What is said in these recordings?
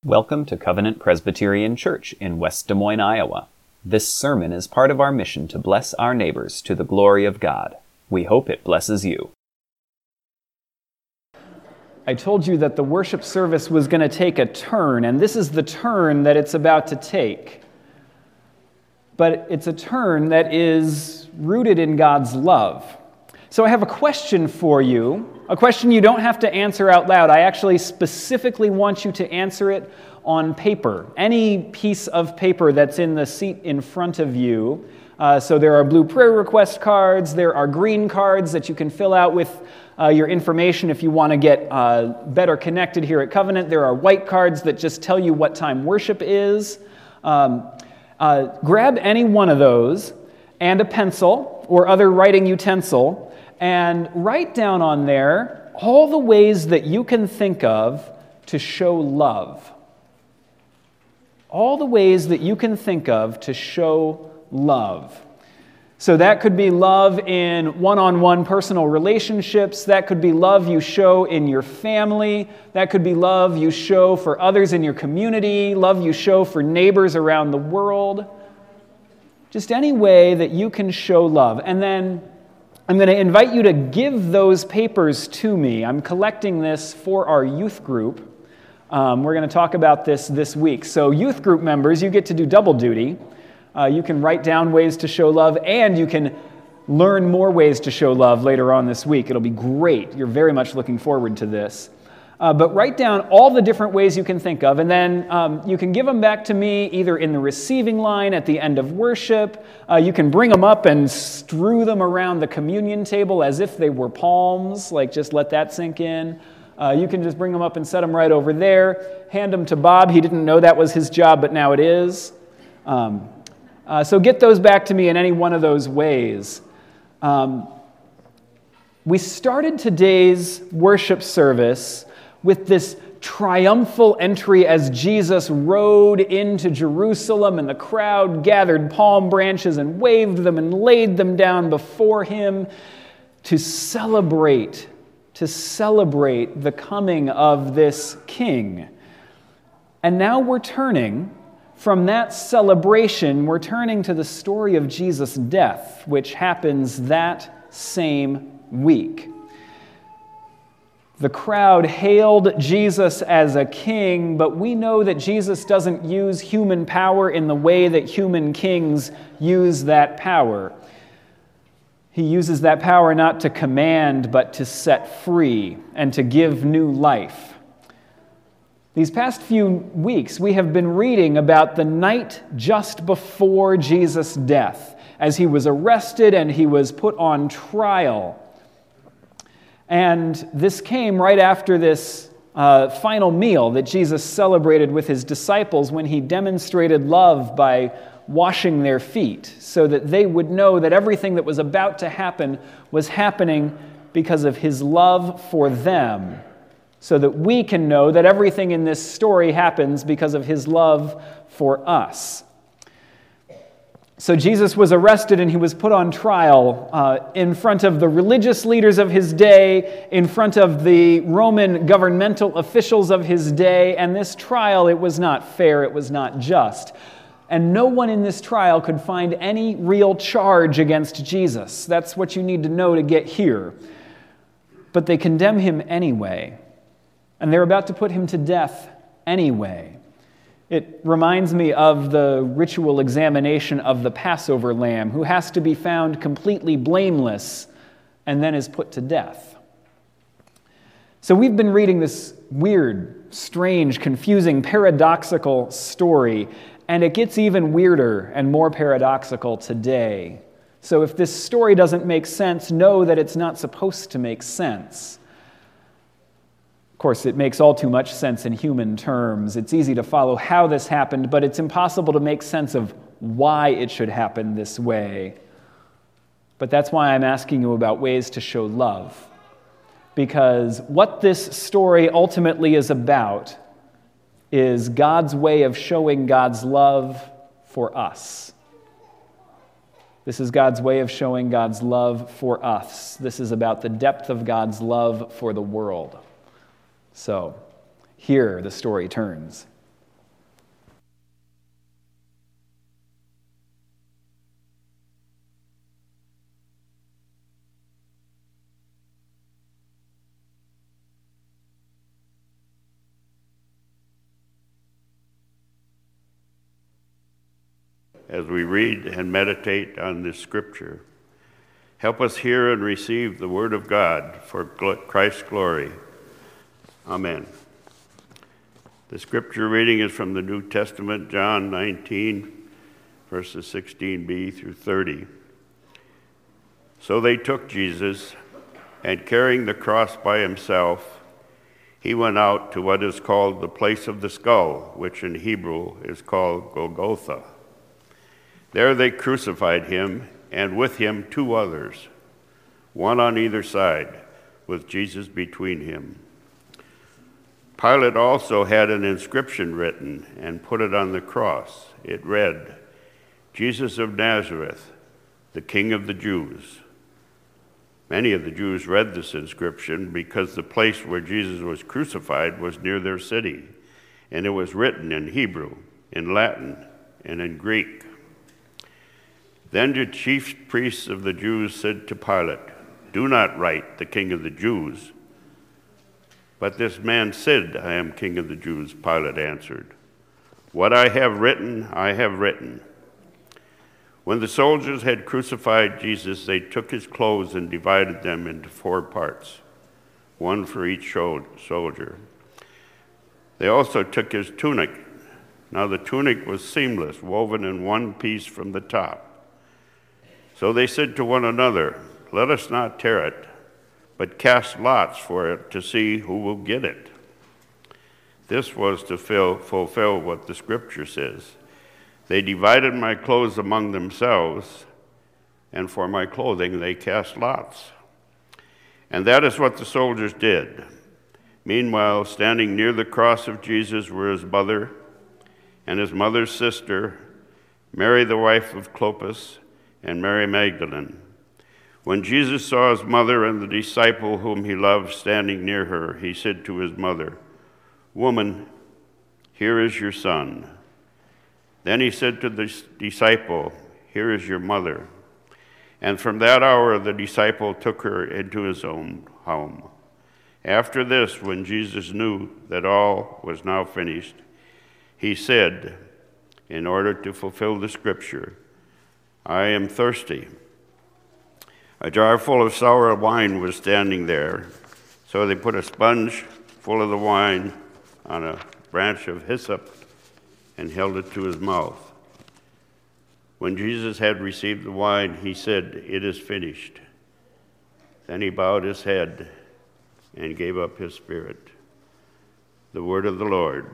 Welcome to Covenant Presbyterian Church in West Des Moines, Iowa. This sermon is part of our mission to bless our neighbors to the glory of God. We hope it blesses you. I told you that the worship service was going to take a turn, and this is the turn that it's about to take. But it's a turn that is rooted in God's love. So I have a question for you, a question you don't have to answer out loud. I actually specifically want you to answer it on paper, any piece of paper that's in the seat in front of you. So there are blue prayer request cards, there are green cards that you can fill out with your information if you want to get better connected here at Covenant. There are white cards that just tell you what time worship is. Grab any one of those and a pencil or other writing utensil and write down on there all the ways that you can think of to show love. All the ways that you can think of to show love. So that could be love in one-on-one personal relationships. That could be love you show in your family. That could be love you show for others in your community, love you show for neighbors around the world. Just any way that you can show love. And then I'm going to invite you to give those papers to me. I'm collecting this for our youth group. We're going to talk about this week. So youth group members, you get to do double duty. You can write down ways to show love, and you can learn more ways to show love later on this week. It'll be great. You're very much looking forward to this. But write down all the different ways you can think of, and then you can give them back to me either in the receiving line at the end of worship. You can bring them up and strew them around the communion table as if they were palms, like just let that sink in. You can just bring them up and set them right over there. Hand them to Bob. He didn't know that was his job, but now it is. So get those back to me in any one of those ways. We started today's worship service with this triumphal entry as Jesus rode into Jerusalem, and the crowd gathered palm branches and waved them and laid them down before him to celebrate the coming of this king. And now we're turning from that celebration, we're turning to the story of Jesus' death, which happens that same week. The crowd hailed Jesus as a king, but we know that Jesus doesn't use human power in the way that human kings use that power. He uses that power not to command, but to set free and to give new life. These past few weeks, we have been reading about the night just before Jesus' death, as he was arrested and he was put on trial. And this came right after this final meal that Jesus celebrated with his disciples when he demonstrated love by washing their feet so that they would know that everything that was about to happen was happening because of his love for them, so that we can know that everything in this story happens because of his love for us. So Jesus was arrested and he was put on trial in front of the religious leaders of his day, in front of the Roman governmental officials of his day, and this trial, it was not fair, it was not just. And no one in this trial could find any real charge against Jesus. That's what you need to know to get here. But they condemn him anyway, and they're about to put him to death anyway. It reminds me of the ritual examination of the Passover lamb, who has to be found completely blameless and then is put to death. So we've been reading this weird, strange, confusing, paradoxical story, and it gets even weirder and more paradoxical today. So if this story doesn't make sense, know that it's not supposed to make sense. Of course, it makes all too much sense in human terms. It's easy to follow how this happened, but it's impossible to make sense of why it should happen this way. But that's why I'm asking you about ways to show love. Because what this story ultimately is about is God's way of showing God's love for us. This is God's way of showing God's love for us. This is about the depth of God's love for the world. So, here the story turns. as we read and meditate on this scripture. Help us hear and receive the word of God for Christ's glory. Amen. The scripture reading is from the New Testament, John 19, verses 16b through 30. So they took Jesus, and carrying the cross by himself, he went out to what is called the place of the skull, which in Hebrew is called Golgotha. There they crucified him, and with him 2 others, one on either side, with Jesus between him. Pilate also had an inscription written and put it on the cross. It read, "Jesus of Nazareth, the King of the Jews." Many of the Jews read this inscription because the place where Jesus was crucified was near their city, and it was written in Hebrew, in Latin, and in Greek. Then the chief priests of the Jews said to Pilate, "Do not write the King of the Jews." "But this man said, 'I am King of the Jews,'" Pilate answered. "What I have written, I have written." When the soldiers had crucified Jesus, they took his clothes and divided them into 4 parts, one for each soldier. They also took his tunic. Now the tunic was seamless, woven in one piece from the top. So they said to one another, "Let us not tear it, but cast lots for it to see who will get it." This was to fulfill what the scripture says. "They divided my clothes among themselves, and for my clothing they cast lots." And that is what the soldiers did. Meanwhile, standing near the cross of Jesus were his mother and his mother's sister, Mary the wife of Clopas, and Mary Magdalene. When Jesus saw his mother and the disciple whom he loved standing near her, he said to his mother, "Woman, here is your son." Then he said to the disciple, "Here is your mother." And from that hour the disciple took her into his own home. After this, when Jesus knew that all was now finished, he said, in order to fulfill the scripture, "I am thirsty." A jar full of sour wine was standing there, so they put a sponge full of the wine on a branch of hyssop and held it to his mouth. When Jesus had received the wine, he said, "It is finished." Then he bowed his head and gave up his spirit. The word of the Lord.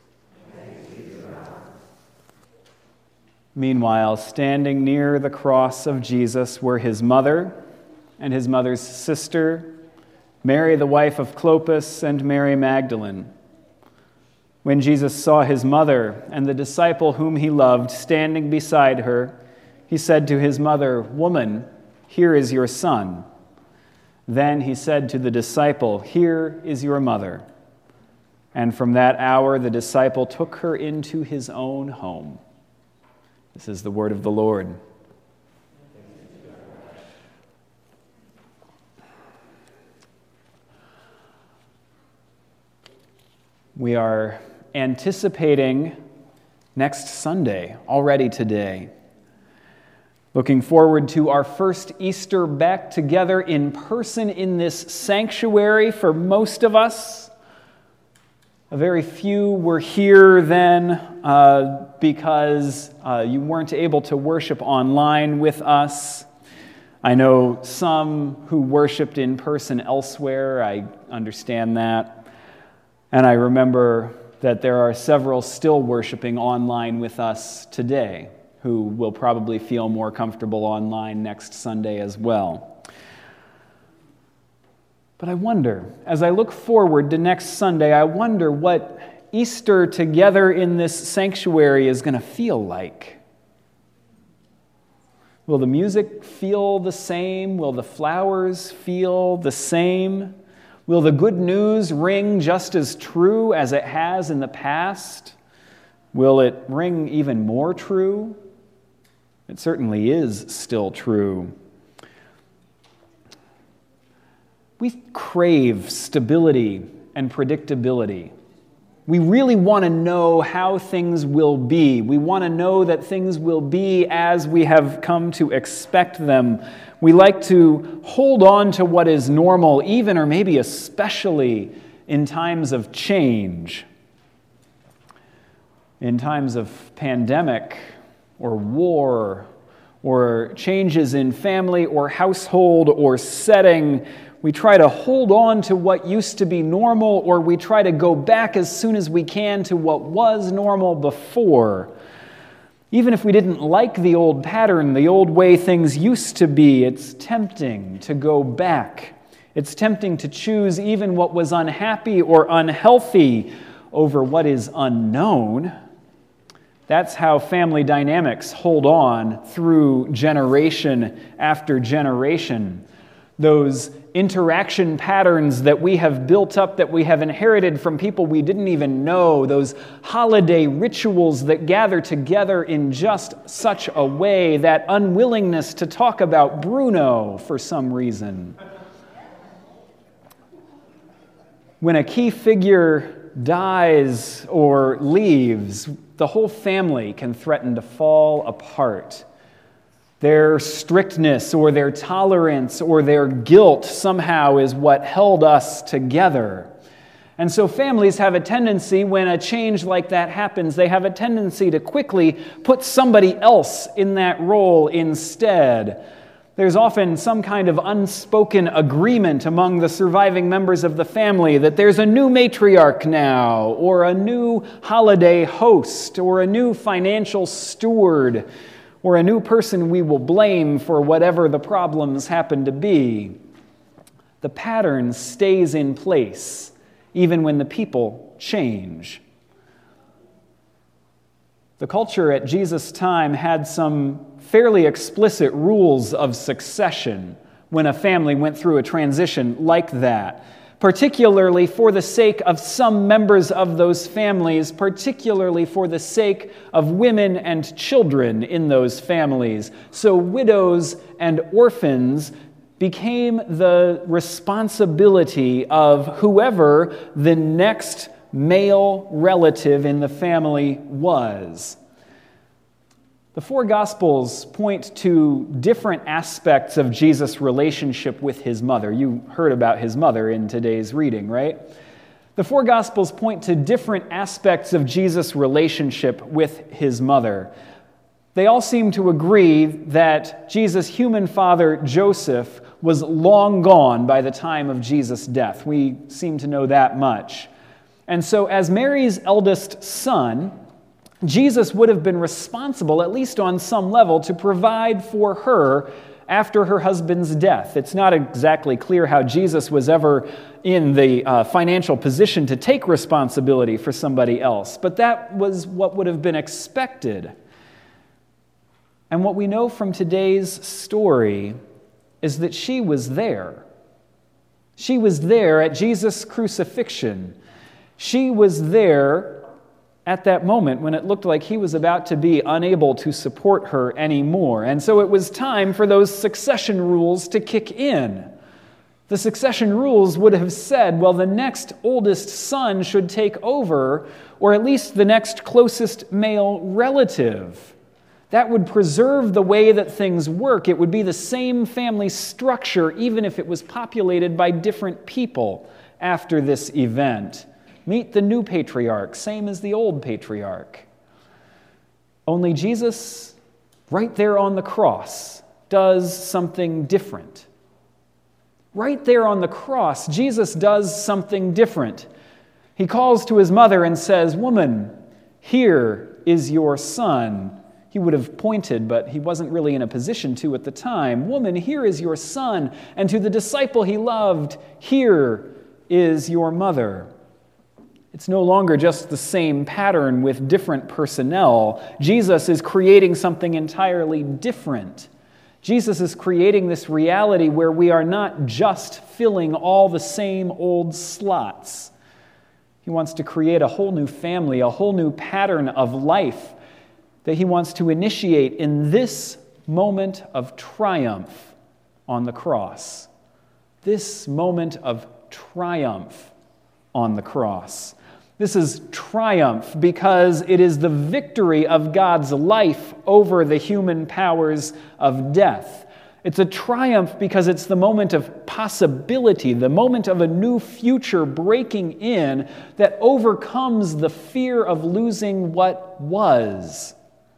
Meanwhile, standing near the cross of Jesus were his mother and his mother's sister, Mary the wife of Clopas, and Mary Magdalene. When Jesus saw his mother and the disciple whom he loved standing beside her, he said to his mother, "Woman, here is your son." Then he said to the disciple, "Here is your mother." And from that hour the disciple took her into his own home. This is the word of the Lord. We are anticipating next Sunday, already today. Looking forward to our first Easter back together in person in this sanctuary for most of us. A very few were here then because you weren't able to worship online with us. I know some who worshiped in person elsewhere. I understand that. And I remember that there are several still worshiping online with us today who will probably feel more comfortable online next Sunday as well. But I wonder, as I look forward to next Sunday, I wonder what Easter together in this sanctuary is going to feel like. Will the music feel the same? Will the flowers feel the same? Will the good news ring just as true as it has in the past? Will it ring even more true? It certainly is still true. We crave stability and predictability. We really want to know how things will be. We want to know that things will be as we have come to expect them. We like to hold on to what is normal, even or maybe especially in times of change. In times of pandemic or war or changes in family or household or setting, we try to hold on to what used to be normal, or we try to go back as soon as we can to what was normal before. Even if we didn't like the old pattern, the old way things used to be, it's tempting to go back. It's tempting to choose even what was unhappy or unhealthy over what is unknown. That's how family dynamics hold on through generation after generation. Those interaction patterns that we have built up, that we have inherited from people we didn't even know, those holiday rituals that gather together in just such a way, that unwillingness to talk about Bruno for some reason. When a key figure dies or leaves, the whole family can threaten to fall apart. Their strictness or their tolerance or their guilt somehow is what held us together. And so families have a tendency, when a change like that happens, they have a tendency to quickly put somebody else in that role instead. There's often some kind of unspoken agreement among the surviving members of the family that there's a new matriarch now, or a new holiday host, or a new financial steward, or a new person we will blame for whatever the problems happen to be. The pattern stays in place even when the people change. The culture at Jesus' time had some fairly explicit rules of succession when a family went through a transition like that, particularly for the sake of some members of those families, particularly for the sake of women and children in those families. So widows and orphans became the responsibility of whoever the next male relative in the family was. The four Gospels point to different aspects of Jesus' relationship with his mother. You heard about his mother in today's reading, right? The four Gospels point to different aspects of Jesus' relationship with his mother. They all seem to agree that Jesus' human father, Joseph, was long gone by the time of Jesus' death. We seem to know that much. And so as Mary's eldest son, Jesus would have been responsible, at least on some level, to provide for her after her husband's death. It's not exactly clear how Jesus was ever in the financial position to take responsibility for somebody else, but that was what would have been expected. And what we know from today's story is that she was there. She was there at Jesus' crucifixion. She was there at that moment when it looked like he was about to be unable to support her anymore. And so it was time for those succession rules to kick in. The succession rules would have said, well, the next oldest son should take over, or at least the next closest male relative. That would preserve the way that things work. It would be the same family structure, even if it was populated by different people after this event. Meet the new patriarch, same as the old patriarch. Only Jesus, right there on the cross, does something different. Right there on the cross, Jesus does something different. He calls to his mother and says, "Woman, here is your son." He would have pointed, but he wasn't really in a position to at the time. "Woman, here is your son." And to the disciple he loved, "Here is your mother." It's no longer just the same pattern with different personnel. Jesus is creating something entirely different. Jesus is creating this reality where we are not just filling all the same old slots. He wants to create a whole new family, a whole new pattern of life that he wants to initiate in this moment of triumph on the cross. This moment of triumph on the cross. This is triumph because it is the victory of God's life over the human powers of death. It's a triumph because it's the moment of possibility, the moment of a new future breaking in that overcomes the fear of losing what was.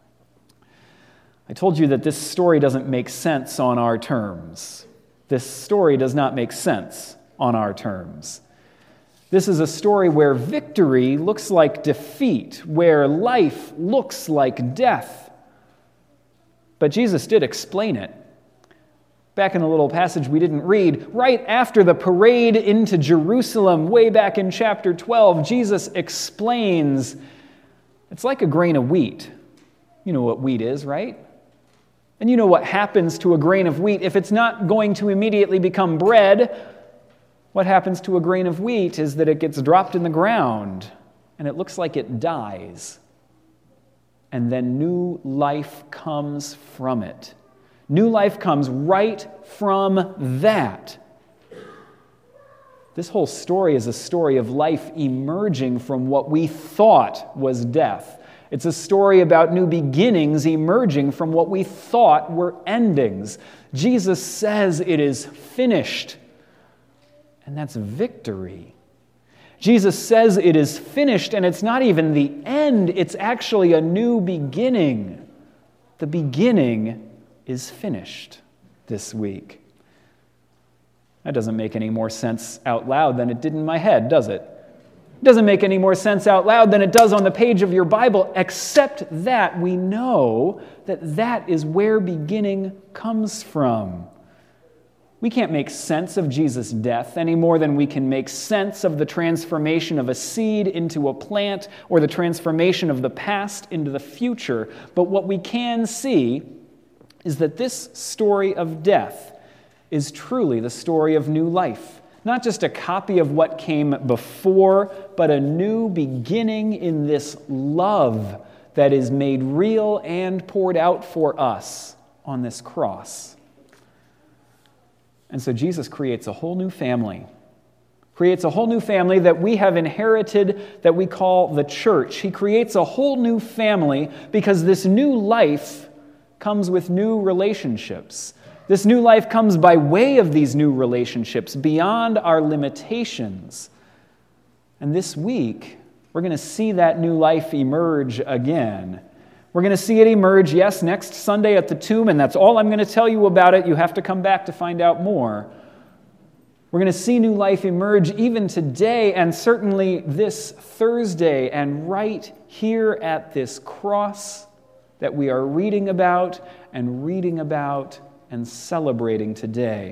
I told you that this story doesn't make sense on our terms. This story does not make sense on our terms. This is a story where victory looks like defeat, where life looks like death. But Jesus did explain it. Back in the little passage we didn't read, right after the parade into Jerusalem, way back in chapter 12, Jesus explains it's like a grain of wheat. You know what wheat is, right? And you know what happens to a grain of wheat if it's not going to immediately become bread. What happens to a grain of wheat is that it gets dropped in the ground and it looks like it dies. And then new life comes from it. New life comes right from that. This whole story is a story of life emerging from what we thought was death. It's a story about new beginnings emerging from what we thought were endings. Jesus says it is finished, and that's victory. Jesus says it is finished, and it's not even the end, it's actually a new beginning. The beginning is finished this week. That doesn't make any more sense out loud than it did in my head, does it? It doesn't make any more sense out loud than it does on the page of your Bible, except that we know that that is where beginning comes from. We can't make sense of Jesus' death any more than we can make sense of the transformation of a seed into a plant or the transformation of the past into the future. But what we can see is that this story of death is truly the story of new life. Not just a copy of what came before, but a new beginning in this love that is made real and poured out for us on this cross. And so Jesus creates a whole new family. Creates a whole new family that we have inherited that we call the church. He creates a whole new family because this new life comes with new relationships. This new life comes by way of these new relationships, beyond our limitations. And this week, we're going to see that new life emerge again. We're going to see it emerge, yes, next Sunday at the tomb, and that's all I'm going to tell you about it. You have to come back to find out more. We're going to see new life emerge even today, and certainly this Thursday, and right here at this cross that we are reading about and celebrating today.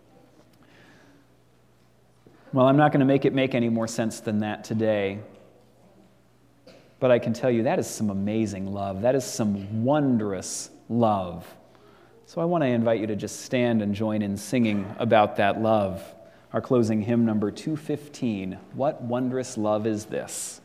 Well, I'm not going to make it make any more sense than that today. But I can tell you that is some amazing love. That is some wondrous love. So I want to invite you to just stand and join in singing about that love. Our closing hymn, number 215, What Wondrous Love Is This?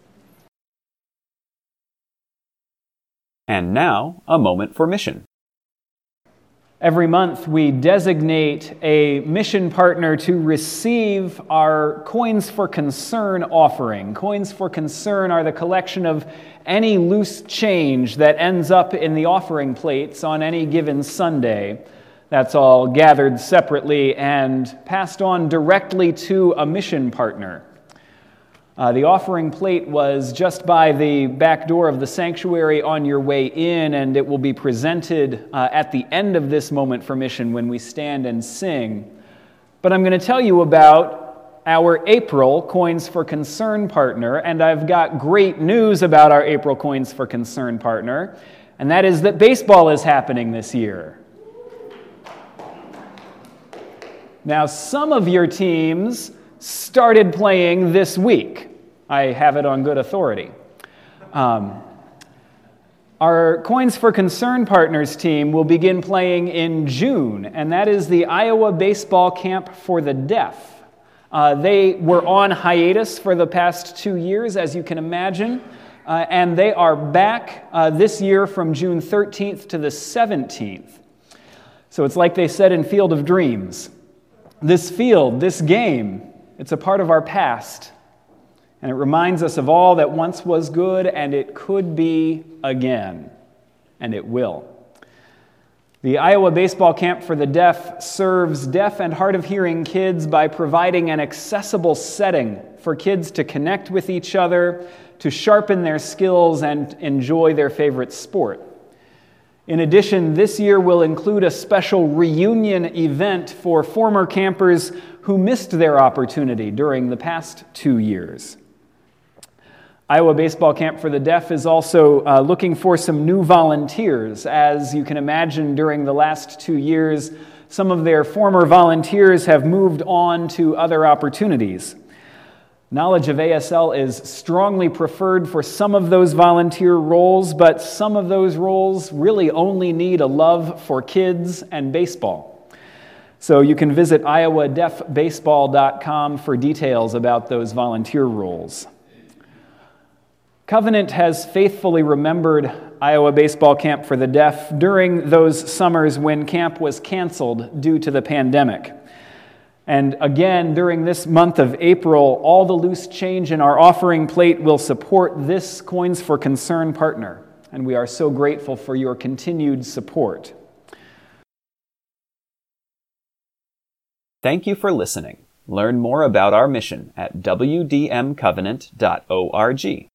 And now, a moment for mission. Every month, we designate a mission partner to receive our Coins for Concern offering. Coins for Concern are the collection of any loose change that ends up in the offering plates on any given Sunday. That's all gathered separately and passed on directly to a mission partner. The offering plate was just by the back door of the sanctuary on your way in, and it will be presented at the end of this moment for mission when we stand and sing. But I'm going to tell you about our April Coins for Concern partner, and I've got great news about our April Coins for Concern partner, and that is that baseball is happening this year. Now, some of your teams started playing this week. I have it on good authority. Our Coins for Concern Partners team will begin playing in June, and that is the Iowa Baseball Camp for the Deaf. They were on hiatus for the past 2 years, as you can imagine, and they are back this year from June 13th to the 17th. So it's like they said in Field of Dreams. This field, this game, it's a part of our past. And it reminds us of all that once was good, and it could be again, and it will. The Iowa Baseball Camp for the Deaf serves deaf and hard of hearing kids by providing an accessible setting for kids to connect with each other, to sharpen their skills, and enjoy their favorite sport. In addition, this year will include a special reunion event for former campers who missed their opportunity during the past 2 years. Iowa Baseball Camp for the Deaf is also looking for some new volunteers. As you can imagine, during the last 2 years, some of their former volunteers have moved on to other opportunities. Knowledge of ASL is strongly preferred for some of those volunteer roles, but some of those roles really only need a love for kids and baseball. So you can visit iowadeafbaseball.com for details about those volunteer roles. Covenant has faithfully remembered Iowa Baseball Camp for the Deaf during those summers when camp was canceled due to the pandemic. And again, during this month of April, all the loose change in our offering plate will support this Coins for Concern partner. And we are so grateful for your continued support. Thank you for listening. Learn more about our mission at wdmcovenant.org.